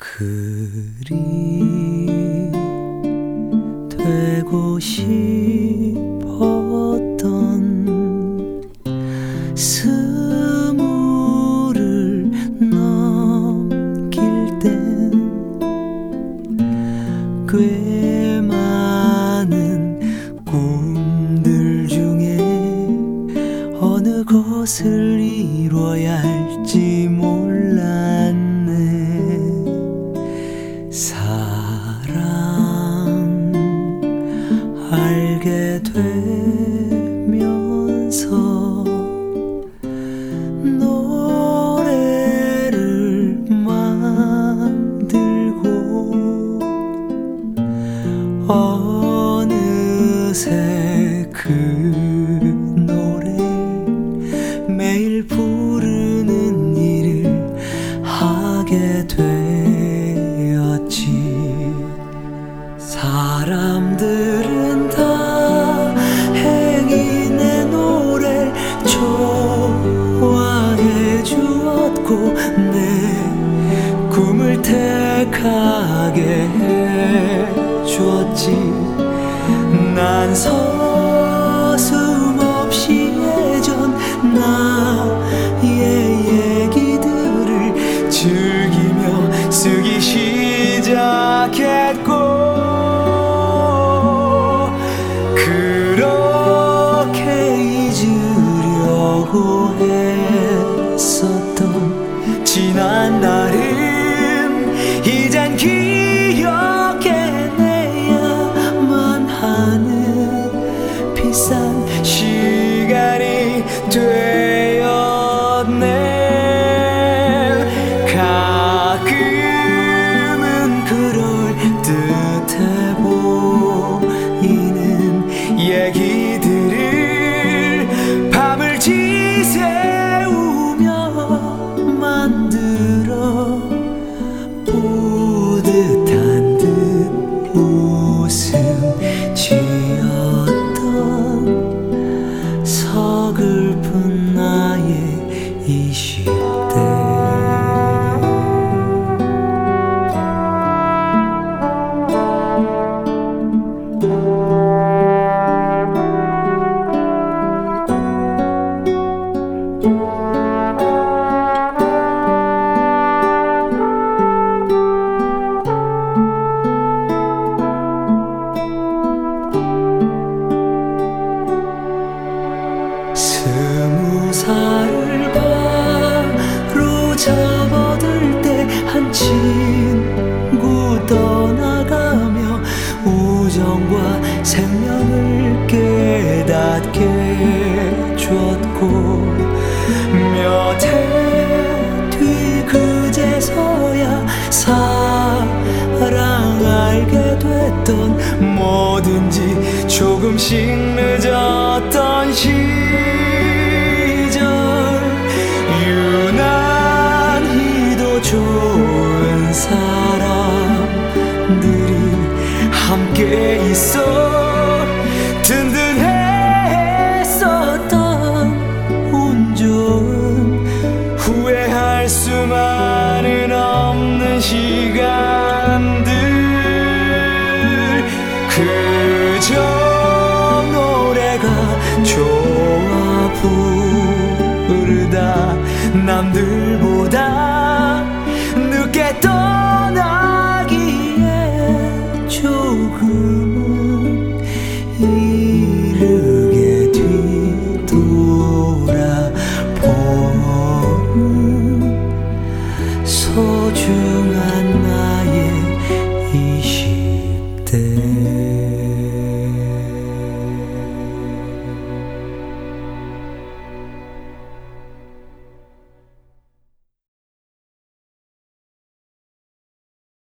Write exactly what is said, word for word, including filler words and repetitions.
그리 되고 싶었던 스물을 넘길 땐 꽤 많은 꿈들 중에 어느 것을 이뤄야 할지 몰랐네. 사랑 알게 되면서 노래를 만들고 어느새 그 노래 매일 부르는 일을 하게 되었지. 사람들은 다행히 내 노래를 좋아해 주었고 내 꿈을 택하게 해 주었지. 난 서슴없이 예전 나의 얘기들을 즐기며 쓰기 시작했고 그렇게 잊으려고 했었던 지난 날은 이젠 기억해내야만 하는 비싼 시간이 되었네. 가끔은 그럴듯해 보이는 얘기들을 밤을 지새우며 만들어 뿌듯한 듯 웃음 지었던 서글픈 나의 이십 대. 스무 살을 바로 접어들 때 한 친구 떠나가며 우정과 생명을 깨닫게 해줬고 몇 해 뒤 그제서야 사랑 알게 됐던 뭐든지 조금씩 늦었던 시절 유난히도 좋은 사람들이 함께 있어 든든했었던 운 좋은 후회할 수만은 없는 시간들 그저 노래가 좋아 부르다 남들보다